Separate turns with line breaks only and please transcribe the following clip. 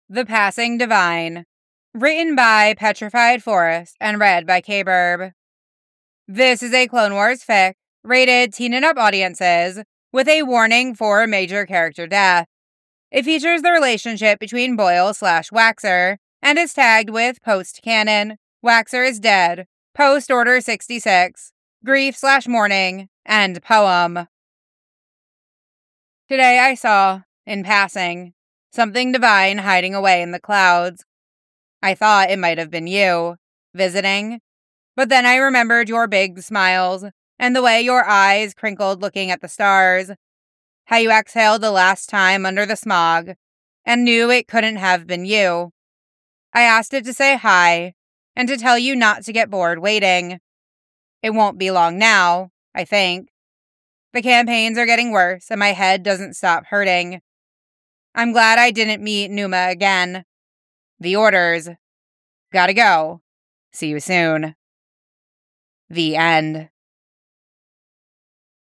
The Passing Divine. Written by Petrified Forest and read by K-Burb. This is a Clone Wars fic, rated teen and up audiences, with a warning for major character death. It features the relationship between Boyle/Waxer and is tagged with post-canon, Waxer is dead, post-Order 66, grief/mourning, and poem. Today I saw, in passing, something divine hiding away in the clouds. I thought it might have been you, visiting, but then I remembered your big smiles and the way your eyes crinkled looking at the stars, how you exhaled the last time under the smog, and knew it couldn't have been you. I asked it to say hi, and to tell you not to get bored waiting. It won't be long now, I think. The campaigns are getting worse, and my head doesn't stop hurting. I'm glad I didn't meet Numa again. The orders. Gotta go. See you soon. The end.